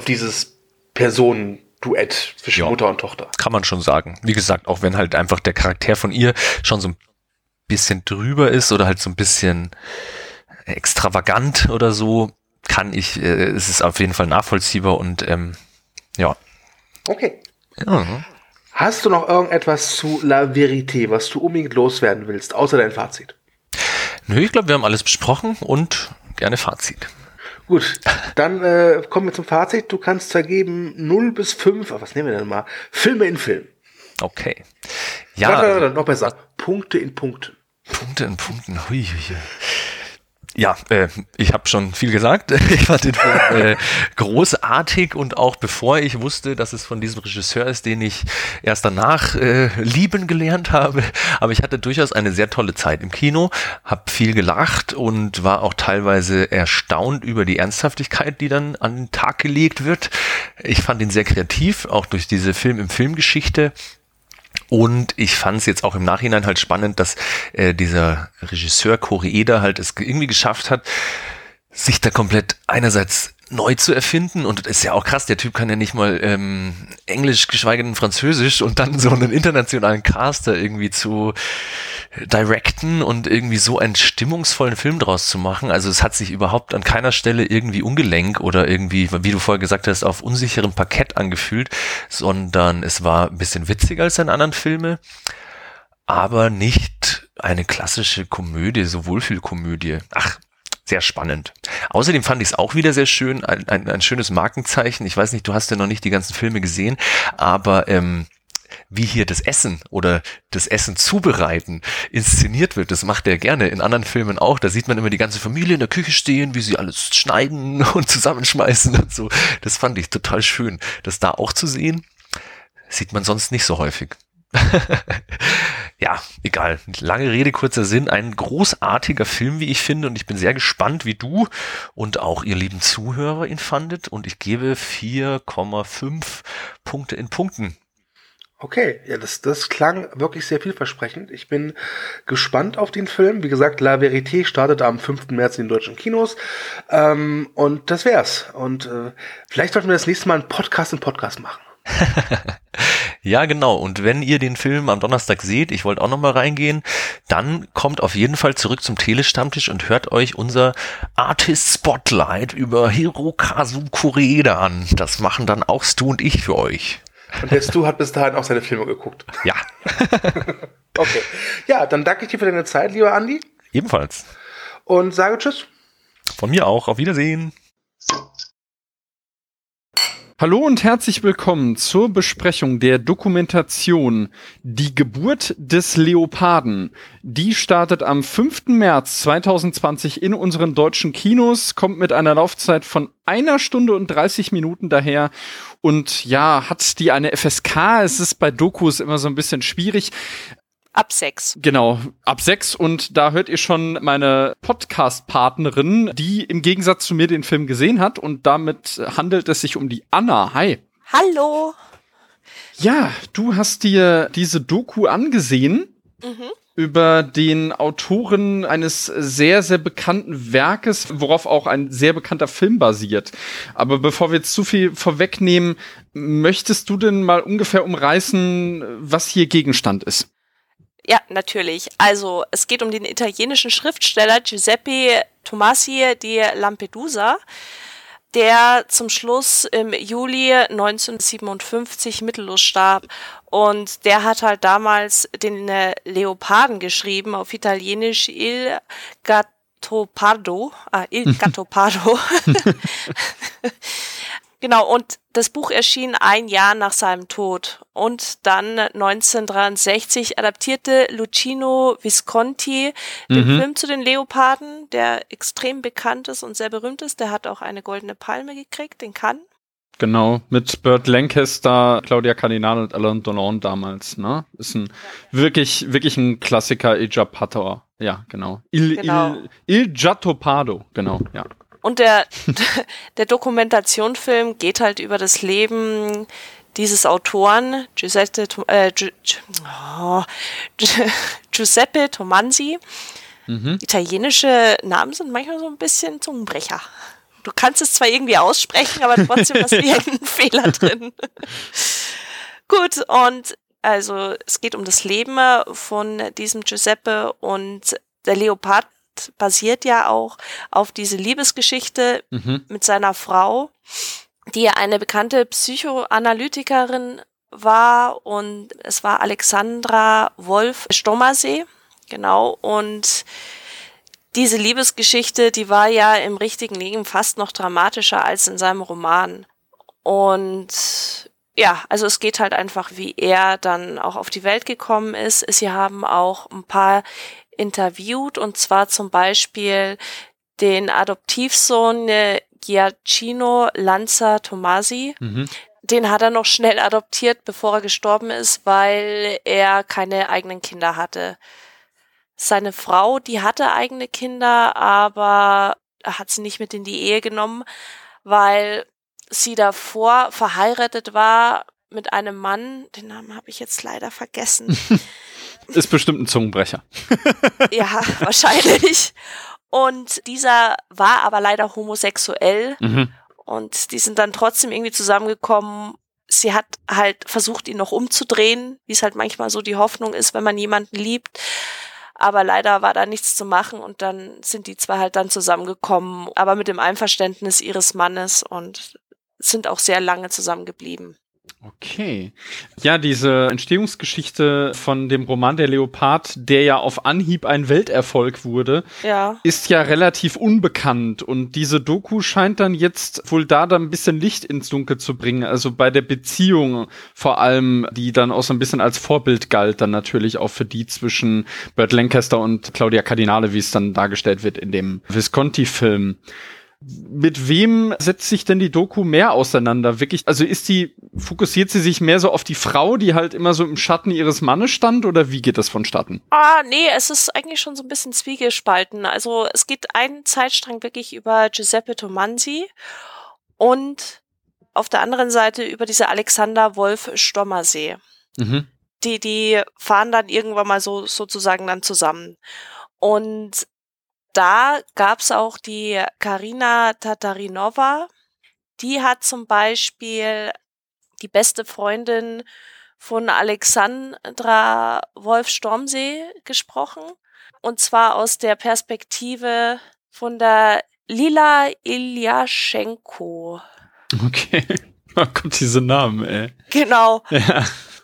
Personenduett zwischen Mutter und Tochter. Kann man schon sagen. Wie gesagt, auch wenn halt einfach der Charakter von ihr schon so ein bisschen drüber ist oder halt so ein bisschen extravagant oder so, es ist auf jeden Fall nachvollziehbar und Okay. Ja. Hast du noch irgendetwas zu La Vérité, was du unbedingt loswerden willst, außer dein Fazit? Nö, ich glaube, wir haben alles besprochen und gerne Fazit. Gut, dann kommen wir zum Fazit. Du kannst vergeben 0 bis 5, was nehmen wir denn mal? Filme in Film. Okay. Ja. Noch besser. Punkte in Punkten. Punkte in Punkten. Hui, hui, hui. Ja, ich habe schon viel gesagt. Ich fand den Film großartig und auch bevor ich wusste, dass es von diesem Regisseur ist, den ich erst danach lieben gelernt habe. Aber ich hatte durchaus eine sehr tolle Zeit im Kino, habe viel gelacht und war auch teilweise erstaunt über die Ernsthaftigkeit, die dann an den Tag gelegt wird. Ich fand ihn sehr kreativ, auch durch diese Film-im-Film-Geschichte. Und ich fand es jetzt auch im Nachhinein halt spannend, dass dieser Regisseur Koreeda halt es irgendwie geschafft hat, sich da komplett einerseits neu zu erfinden. Und das ist ja auch krass, der Typ kann ja nicht mal Englisch, geschweige denn Französisch und dann so einen internationalen Caster irgendwie zu directen und irgendwie so einen stimmungsvollen Film draus zu machen. Also es hat sich überhaupt an keiner Stelle irgendwie ungelenk oder irgendwie, wie du vorher gesagt hast, auf unsicherem Parkett angefühlt, sondern es war ein bisschen witziger als seine anderen Filme, aber nicht eine klassische Komödie, so Wohlfühlkomödie. Ach, sehr spannend. Außerdem fand ich es auch wieder sehr schön, ein schönes Markenzeichen. Ich weiß nicht, du hast ja noch nicht die ganzen Filme gesehen, aber wie hier das Essen oder das Essen zubereiten inszeniert wird, das macht er gerne in anderen Filmen auch. Da sieht man immer die ganze Familie in der Küche stehen, wie sie alles schneiden und zusammenschmeißen und so. Das fand ich total schön, das da auch zu sehen. Sieht man sonst nicht so häufig. Ja, egal. Lange Rede, kurzer Sinn. Ein großartiger Film, wie ich finde. Und ich bin sehr gespannt, wie du und auch ihr lieben Zuhörer ihn fandet. Und ich gebe 4,5 Punkte in Punkten. Okay, ja, das klang wirklich sehr vielversprechend. Ich bin gespannt auf den Film. Wie gesagt, La Vérité startet am 5. März in den deutschen Kinos. Und das wär's. Und vielleicht sollten wir das nächste Mal einen Podcast machen. Ja, genau. Und wenn ihr den Film am Donnerstag seht, ich wollte auch nochmal reingehen, dann kommt auf jeden Fall zurück zum Telestammtisch und hört euch unser Artist Spotlight über Hirokazu Koreeda an. Das machen dann auch Stu und ich für euch. Und der Stu hat bis dahin auch seine Filme geguckt. Ja. Okay. Ja, dann danke ich dir für deine Zeit, lieber Andi. Ebenfalls. Und sage Tschüss. Von mir auch. Auf Wiedersehen. Hallo und herzlich willkommen zur Besprechung der Dokumentation Die Geburt des Leoparden. Die startet am 5. März 2020 in unseren deutschen Kinos, kommt mit einer Laufzeit von 1 Stunde und 30 Minuten daher und ja, hat die eine FSK. Es ist bei Dokus immer so ein bisschen schwierig. Ab 6. Genau, ab 6 und da hört ihr schon meine Podcast-Partnerin, die im Gegensatz zu mir den Film gesehen hat und damit handelt es sich um die Anna. Hi. Hallo. Ja, du hast dir diese Doku angesehen über den Autoren eines sehr, sehr bekannten Werkes, worauf auch ein sehr bekannter Film basiert. Aber bevor wir jetzt zu viel vorwegnehmen, möchtest du denn mal ungefähr umreißen, was hier Gegenstand ist? Ja, natürlich. Also, es geht um den italienischen Schriftsteller Giuseppe Tomasi di Lampedusa, der zum Schluss im Juli 1957 mittellos starb. Und der hat halt damals den Leoparden geschrieben, auf Italienisch Il Gattopardo. Il Gattopardo. Genau, und das Buch erschien 1 Jahr nach seinem Tod. Und dann 1963 adaptierte Luchino Visconti den Film zu den Leoparden, der extrem bekannt ist und sehr berühmt ist. Der hat auch eine Goldene Palme gekriegt, in Cannes. Genau, mit Burt Lancaster, Claudia Cardinal und Alain Delon damals, ne? Ist ein wirklich ein Klassiker, Il Gattopardo. Ja, genau. Il Gattopardo, genau, ja. Und der Dokumentationfilm geht halt über das Leben dieses Autoren, Giuseppe Tomanzi. Italienische Namen sind manchmal so ein bisschen Zungenbrecher. Du kannst es zwar irgendwie aussprechen, aber trotzdem hast du irgendeinen Fehler drin. Gut, und also es geht um das Leben von diesem Giuseppe und der Leopard basiert ja auch auf diese Liebesgeschichte mit seiner Frau, die ja eine bekannte Psychoanalytikerin war, und es war Alexandra Wolf-Stomersee, genau, und diese Liebesgeschichte, die war ja im richtigen Leben fast noch dramatischer als in seinem Roman. Und ja, also es geht halt einfach, wie er dann auch auf die Welt gekommen ist. Sie haben auch ein paar interviewt, und zwar zum Beispiel den Adoptivsohn Giacchino Lanza Tomasi. Den hat er noch schnell adoptiert, bevor er gestorben ist, weil er keine eigenen Kinder hatte. Seine Frau, die hatte eigene Kinder, aber er hat sie nicht mit in die Ehe genommen, weil sie davor verheiratet war mit einem Mann, den Namen habe ich jetzt leider vergessen. Ist bestimmt ein Zungenbrecher. Ja, wahrscheinlich. Und dieser war aber leider homosexuell. Und die sind dann trotzdem irgendwie zusammengekommen. Sie hat halt versucht, ihn noch umzudrehen, wie es halt manchmal so die Hoffnung ist, wenn man jemanden liebt. Aber leider war da nichts zu machen, und dann sind die zwei halt dann zusammengekommen, aber mit dem Einverständnis ihres Mannes, und sind auch sehr lange zusammengeblieben. Okay. Ja, diese Entstehungsgeschichte von dem Roman Der Leopard, der ja auf Anhieb ein Welterfolg wurde, ist ja relativ unbekannt. Und diese Doku scheint dann jetzt wohl da dann ein bisschen Licht ins Dunkel zu bringen. Also bei der Beziehung vor allem, die dann auch so ein bisschen als Vorbild galt, dann natürlich auch für die zwischen Burt Lancaster und Claudia Cardinale, wie es dann dargestellt wird in dem Visconti-Film. Mit wem setzt sich denn die Doku mehr auseinander? Wirklich, also fokussiert sie sich mehr so auf die Frau, die halt immer so im Schatten ihres Mannes stand, oder wie geht das vonstatten? Nee, es ist eigentlich schon so ein bisschen zwiegespalten. Also es geht einen Zeitstrang wirklich über Giuseppe Tomanzi und auf der anderen Seite über diese Alexander Wolf Stommersee. Die fahren dann irgendwann mal sozusagen dann zusammen. Und da gab's auch die Karina Tatarinova. Die hat zum Beispiel die beste Freundin von Alexandra Wolf-Stormsee gesprochen. Und zwar aus der Perspektive von der Lila Ilyaschenko. Okay, da kommt diese Namen, ey. Genau. Ja.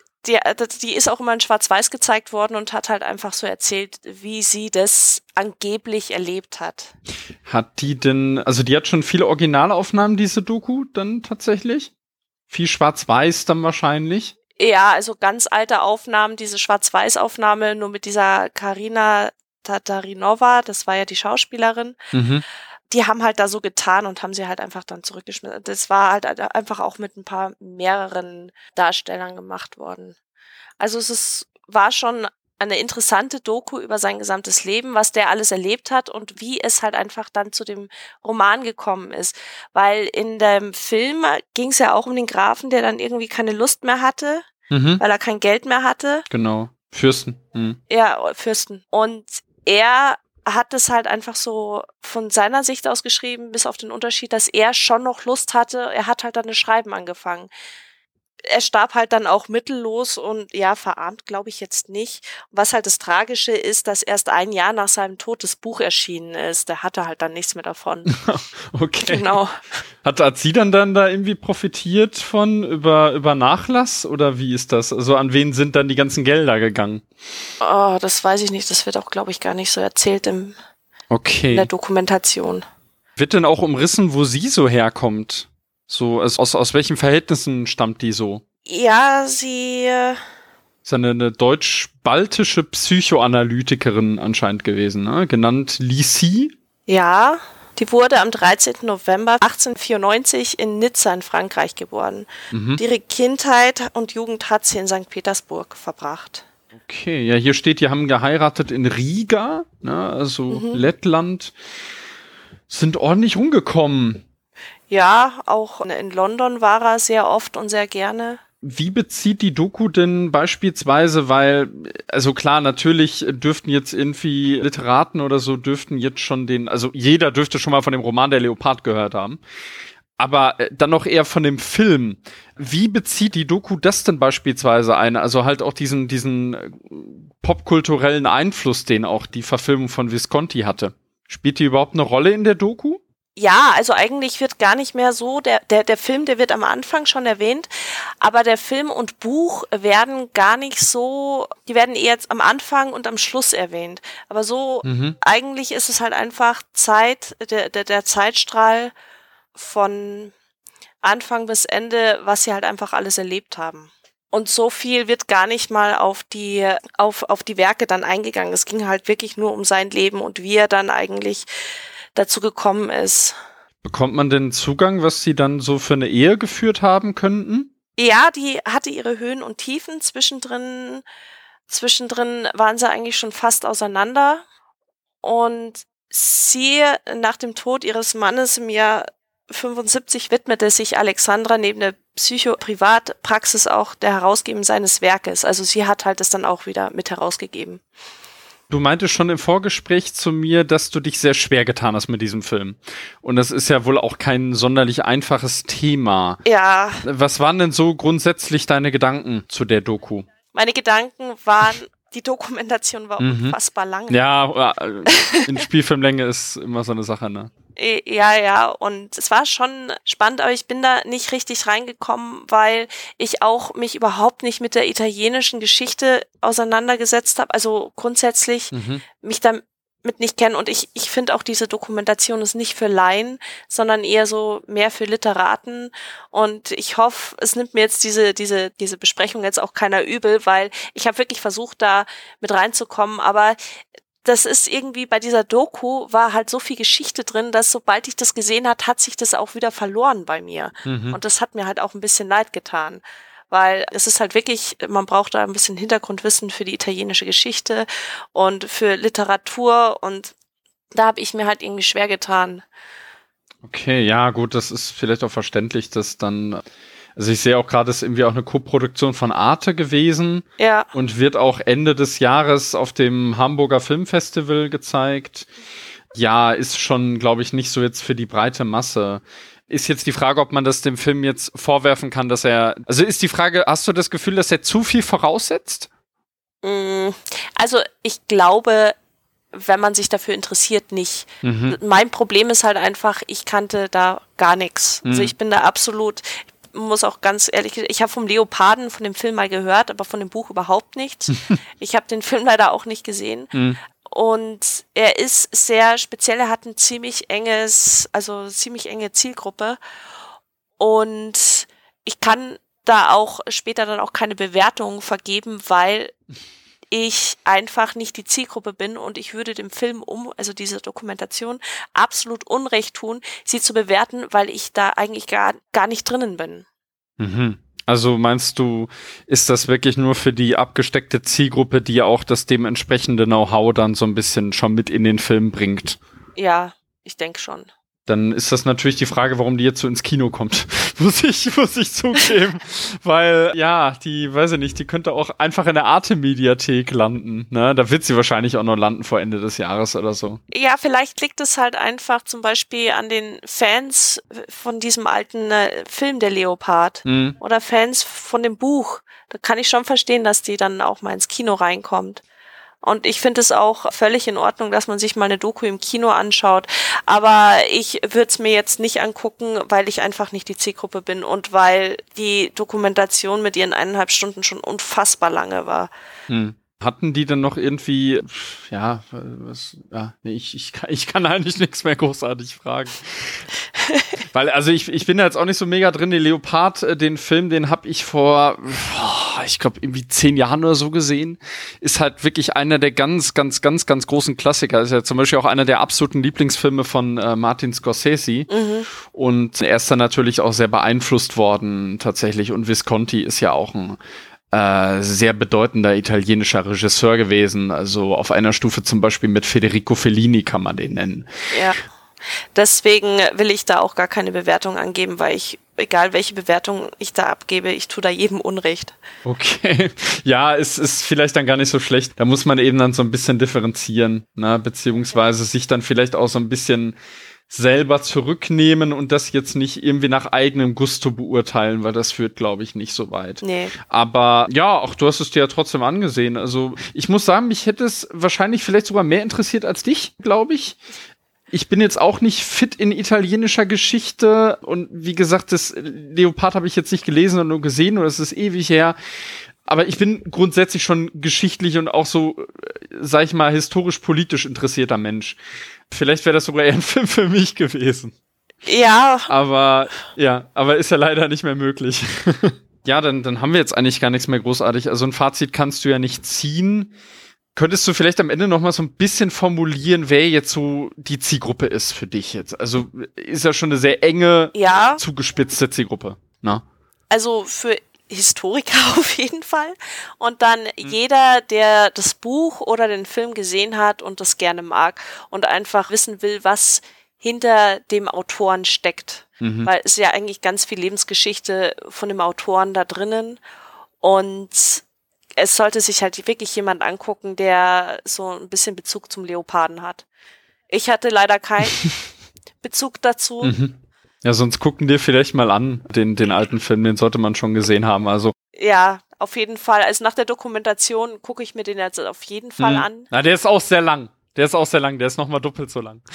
Die ist auch immer in Schwarz-Weiß gezeigt worden und hat halt einfach so erzählt, wie sie das angeblich erlebt hat. Hat die denn, also die hat schon viele Originalaufnahmen, diese Doku, dann tatsächlich? Viel Schwarz-Weiß dann wahrscheinlich? Ja, also ganz alte Aufnahmen, diese Schwarz-Weiß-Aufnahme, nur mit dieser Karina Tatarinova, das war ja die Schauspielerin. Die haben halt da so getan und haben sie halt einfach dann zurückgeschmissen. Das war halt einfach auch mit mehreren Darstellern gemacht worden. Also war schon eine interessante Doku über sein gesamtes Leben, was der alles erlebt hat und wie es halt einfach dann zu dem Roman gekommen ist. Weil in dem Film ging es ja auch um den Grafen, der dann irgendwie keine Lust mehr hatte, weil er kein Geld mehr hatte. Genau, Fürsten. Ja, Fürsten. Und er hat es halt einfach so von seiner Sicht aus geschrieben, bis auf den Unterschied, dass er schon noch Lust hatte. Er hat halt dann das Schreiben angefangen. Er starb halt dann auch mittellos und ja, verarmt glaube ich jetzt nicht. Was halt das Tragische ist, dass erst ein Jahr nach seinem Tod das Buch erschienen ist. Der hatte halt dann nichts mehr davon. Okay. Genau. Hat sie dann da irgendwie profitiert von über Nachlass oder wie ist das? Also an wen sind dann die ganzen Gelder gegangen? Oh, das weiß ich nicht. Das wird auch, glaube ich, gar nicht so erzählt in der Dokumentation. Wird denn auch umrissen, wo sie so herkommt? So, aus welchen Verhältnissen stammt die so? Ja, sie ist eine deutsch-baltische Psychoanalytikerin anscheinend gewesen, ne? Genannt Lisi. Ja, die wurde am 13. November 1894 in Nizza in Frankreich geboren. Ihre Kindheit und Jugend hat sie in St. Petersburg verbracht. Okay, ja, hier steht, die haben geheiratet in Riga, ne? Also Lettland. Sind ordentlich rumgekommen. Ja, auch in London war er sehr oft und sehr gerne. Wie bezieht die Doku denn beispielsweise, weil, also klar, natürlich dürften jetzt irgendwie Literaten oder so dürften jetzt schon also jeder dürfte schon mal von dem Roman Der Leopard gehört haben, aber dann noch eher von dem Film. Wie bezieht die Doku das denn beispielsweise ein? Also halt auch diesen popkulturellen Einfluss, den auch die Verfilmung von Visconti hatte. Spielt die überhaupt eine Rolle in der Doku? Ja, also eigentlich wird gar nicht mehr so, der Film, der wird am Anfang schon erwähnt, aber der Film und Buch werden gar nicht so, die werden eher jetzt am Anfang und am Schluss erwähnt. Aber so, eigentlich ist es halt einfach der Zeitstrahl von Anfang bis Ende, was sie halt einfach alles erlebt haben. Und so viel wird gar nicht mal auf die Werke dann eingegangen. Es ging halt wirklich nur um sein Leben und wie er dann eigentlich dazu gekommen ist. Bekommt man denn Zugang, was sie dann so für eine Ehe geführt haben könnten? Ja, die hatte ihre Höhen und Tiefen. Zwischendrin waren sie eigentlich schon fast auseinander. Und sie, nach dem Tod ihres Mannes im Jahr 75, widmete sich Alexandra neben der Psycho-Privatpraxis auch der Herausgebung seines Werkes. Also sie hat halt das dann auch wieder mit herausgegeben. Du meintest schon im Vorgespräch zu mir, dass du dich sehr schwer getan hast mit diesem Film. Und das ist ja wohl auch kein sonderlich einfaches Thema. Ja. Was waren denn so grundsätzlich deine Gedanken zu der Doku? Meine Gedanken waren, die Dokumentation war unfassbar lang. Ja, in Spielfilmlänge ist immer so eine Sache, ne? Ja, und es war schon spannend, aber ich bin da nicht richtig reingekommen, weil ich auch mich überhaupt nicht mit der italienischen Geschichte auseinandergesetzt habe, also grundsätzlich mich damit nicht kennen und ich finde auch diese Dokumentation ist nicht für Laien, sondern eher so mehr für Literaten und ich hoffe, es nimmt mir jetzt diese Besprechung jetzt auch keiner übel, weil ich habe wirklich versucht, da mit reinzukommen, aber das ist irgendwie bei dieser Doku war halt so viel Geschichte drin, dass sobald ich das gesehen hat sich das auch wieder verloren bei mir. Und das hat mir halt auch ein bisschen leid getan. Weil es ist halt wirklich, man braucht da ein bisschen Hintergrundwissen für die italienische Geschichte und für Literatur und da habe ich mir halt irgendwie schwer getan. Okay, ja gut, das ist vielleicht auch verständlich, dass dann... Also ich sehe auch gerade, es ist irgendwie auch eine Co-Produktion von Arte gewesen und wird auch Ende des Jahres auf dem Hamburger Filmfestival gezeigt. Ja, ist schon, glaube ich, nicht so jetzt für die breite Masse. Ist jetzt die Frage, ob man das dem Film jetzt vorwerfen kann, dass also ist die Frage, hast du das Gefühl, dass er zu viel voraussetzt? Also ich glaube, wenn man sich dafür interessiert, nicht. Mein Problem ist halt einfach, ich kannte da gar nichts. Also ich bin da absolut... muss auch ganz ehrlich, ich habe vom Leoparden, von dem Film mal gehört, aber von dem Buch überhaupt nichts. Ich habe den Film leider auch nicht gesehen. Und er ist sehr speziell, er hat ein ziemlich enge Zielgruppe. Und ich kann da auch später dann auch keine Bewertung vergeben, weil ich einfach nicht die Zielgruppe bin und ich würde dem Film also diese Dokumentation, absolut Unrecht tun, sie zu bewerten, weil ich da eigentlich gar nicht drinnen bin. Also meinst du, ist das wirklich nur für die abgesteckte Zielgruppe, die ja auch das dementsprechende Know-how dann so ein bisschen schon mit in den Film bringt? Ja, ich denke schon. Dann ist das natürlich die Frage, warum die jetzt so ins Kino kommt. muss ich zugeben. Weil, ja, die könnte auch einfach in der Arte-Mediathek landen. Ne? Da wird sie wahrscheinlich auch noch landen vor Ende des Jahres oder so. Ja, vielleicht liegt es halt einfach zum Beispiel an den Fans von diesem alten Film, der Leopard. Oder Fans von dem Buch. Da kann ich schon verstehen, dass die dann auch mal ins Kino reinkommt. Und ich finde es auch völlig in Ordnung, dass man sich mal eine Doku im Kino anschaut. Aber ich würde es mir jetzt nicht angucken, weil ich einfach nicht die Zielgruppe bin und weil die Dokumentation mit ihren 1,5 Stunden schon unfassbar lange war. Hatten die dann noch irgendwie, ich kann eigentlich nichts mehr großartig fragen. Weil, also ich bin da jetzt auch nicht so mega drin, den Leopard, den Film, den habe ich vor, ich glaube, irgendwie 10 Jahren oder so gesehen. Ist halt wirklich einer der ganz, ganz, ganz, ganz großen Klassiker. Ist ja zum Beispiel auch einer der absoluten Lieblingsfilme von Martin Scorsese. Und er ist dann natürlich auch sehr beeinflusst worden, tatsächlich. Und Visconti ist ja auch ein sehr bedeutender italienischer Regisseur gewesen. Also auf einer Stufe zum Beispiel mit Federico Fellini kann man den nennen. Ja. Deswegen will ich da auch gar keine Bewertung angeben, weil egal welche Bewertung ich da abgebe, ich tue da jedem Unrecht. Okay. Ja, es ist vielleicht dann gar nicht so schlecht. Da muss man eben dann so ein bisschen differenzieren, ne? Beziehungsweise sich dann vielleicht auch so ein bisschen selber zurücknehmen und das jetzt nicht irgendwie nach eigenem Gusto beurteilen, weil das führt, glaube ich, nicht so weit. Nee. Aber ja, auch du hast es dir ja trotzdem angesehen. Also ich muss sagen, mich hätte es wahrscheinlich vielleicht sogar mehr interessiert als dich, glaube ich. Ich bin jetzt auch nicht fit in italienischer Geschichte und wie gesagt, das Leopard habe ich jetzt nicht gelesen und nur gesehen oder es ist ewig her. Aber ich bin grundsätzlich schon geschichtlich und auch so, sag ich mal, historisch-politisch interessierter Mensch. Vielleicht wäre das sogar eher ein Film für mich gewesen. Ja. Aber ist ja leider nicht mehr möglich. Ja, dann haben wir jetzt eigentlich gar nichts mehr großartig. Also ein Fazit kannst du ja nicht ziehen. Könntest du vielleicht am Ende noch mal so ein bisschen formulieren, wer jetzt so die Zielgruppe ist für dich jetzt? Also ist ja schon eine sehr enge, zugespitzte Zielgruppe. Na? Also für Historiker auf jeden Fall. Und dann jeder, der das Buch oder den Film gesehen hat und das gerne mag und einfach wissen will, was hinter dem Autoren steckt. Weil es ist ja eigentlich ganz viel Lebensgeschichte von dem Autoren da drinnen. Und es sollte sich halt wirklich jemand angucken, der so ein bisschen Bezug zum Leoparden hat. Ich hatte leider keinen Bezug dazu. Ja, sonst gucken dir vielleicht mal an, den alten Film, den sollte man schon gesehen haben. Also ja, auf jeden Fall. Also nach der Dokumentation gucke ich mir den jetzt auf jeden Fall an. Na, der ist auch sehr lang. Der ist nochmal doppelt so lang.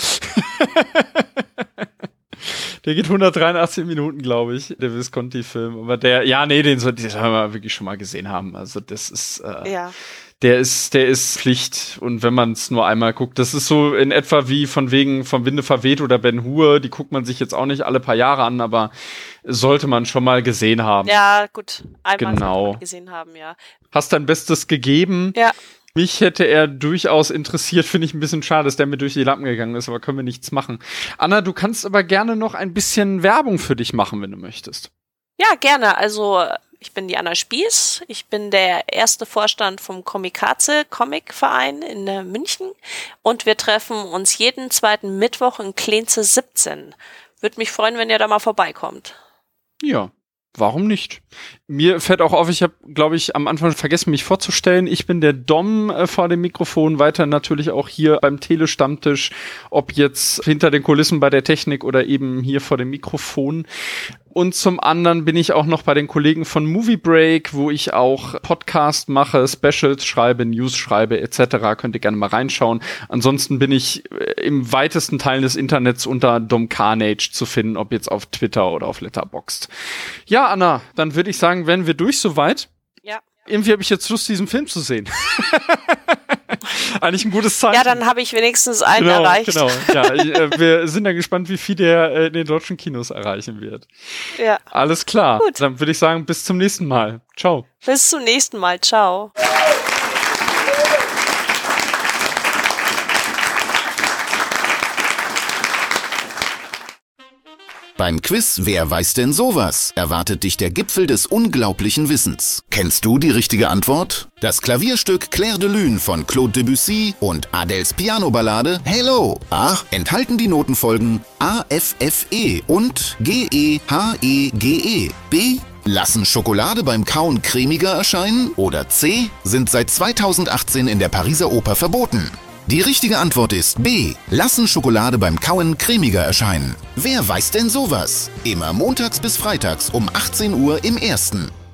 Der geht 183 Minuten, glaube ich, der Visconti-Film. Aber den sollte wir wirklich schon mal gesehen haben. Also das ist, der ist Pflicht. Und wenn man es nur einmal guckt, das ist so in etwa wie von wegen vom Winde verweht oder Ben Hur. Die guckt man sich jetzt auch nicht alle paar Jahre an, aber sollte man schon mal gesehen haben. Ja, gut. Einmal sollte man gesehen haben, ja. Hast dein Bestes gegeben. Ja. Mich hätte er durchaus interessiert, finde ich ein bisschen schade, dass der mir durch die Lappen gegangen ist, aber können wir nichts machen. Anna, du kannst aber gerne noch ein bisschen Werbung für dich machen, wenn du möchtest. Ja, gerne. Also ich bin die Anna Spieß. Ich bin der erste Vorstand vom Comikaze Comic-Verein in München und wir treffen uns jeden zweiten Mittwoch in Klenze 17. Würde mich freuen, wenn ihr da mal vorbeikommt. Ja. Warum nicht? Mir fällt auch auf, ich habe, glaube ich, am Anfang vergessen, mich vorzustellen. Ich bin der Dom vor dem Mikrofon, weiter natürlich auch hier beim Telestammtisch, ob jetzt hinter den Kulissen bei der Technik oder eben hier vor dem Mikrofon. Und zum anderen bin ich auch noch bei den Kollegen von Movie Break, wo ich auch Podcast mache, Specials schreibe, News schreibe etc. Könnt ihr gerne mal reinschauen. Ansonsten bin ich im weitesten Teil des Internets unter Dom Carnage zu finden, ob jetzt auf Twitter oder auf Letterboxd. Ja, Anna, dann würde ich sagen, wären wir durch soweit. Ja. Irgendwie habe ich jetzt Lust, diesen Film zu sehen. Eigentlich ein gutes Zeichen. Ja, dann habe ich wenigstens einen erreicht. Genau. Ja, wir sind dann gespannt, wie viel der in den deutschen Kinos erreichen wird. Ja. Alles klar. Gut. Dann würde ich sagen, bis zum nächsten Mal. Ciao. Bis zum nächsten Mal. Ciao. Beim Quiz Wer weiß denn sowas? Erwartet dich der Gipfel des unglaublichen Wissens. Kennst du die richtige Antwort? Das Klavierstück Clair de Lune von Claude Debussy und Adèles Piano-Ballade Hello. A. Enthalten die Notenfolgen A, F, F, E und G, E, H, E, G, E. B. Lassen Schokolade beim Kauen cremiger erscheinen? Oder C. Sind seit 2018 in der Pariser Oper verboten? Die richtige Antwort ist B. Lassen Schokolade beim Kauen cremiger erscheinen. Wer weiß denn sowas? Immer montags bis freitags um 18 Uhr im Ersten.